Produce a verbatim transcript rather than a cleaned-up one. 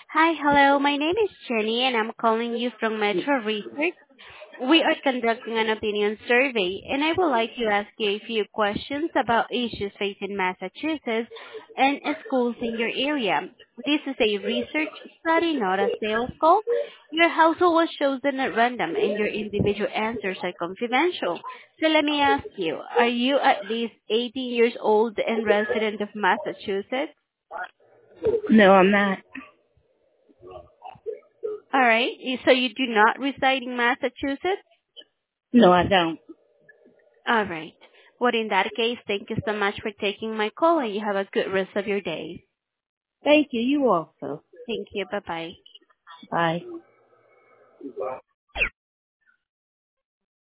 Hi, hello. My name is Jenny, and I'm calling you from Metro Research. We are conducting an opinion survey, and I would like to ask you a few questions about issues facing Massachusetts and schools in your area. This is a research study, not a sales call. Your household was chosen at random, and your individual answers are confidential. So let me ask you, are you at least eighteen years old and resident of Massachusetts? No, I'm not. All right. You- So you do not reside in Massachusetts? No, I don't. All right. Well, in that case, thank you so much for taking my call, and you have a good rest of your day. Thank you. You also. Thank you. Bye-bye. Bye.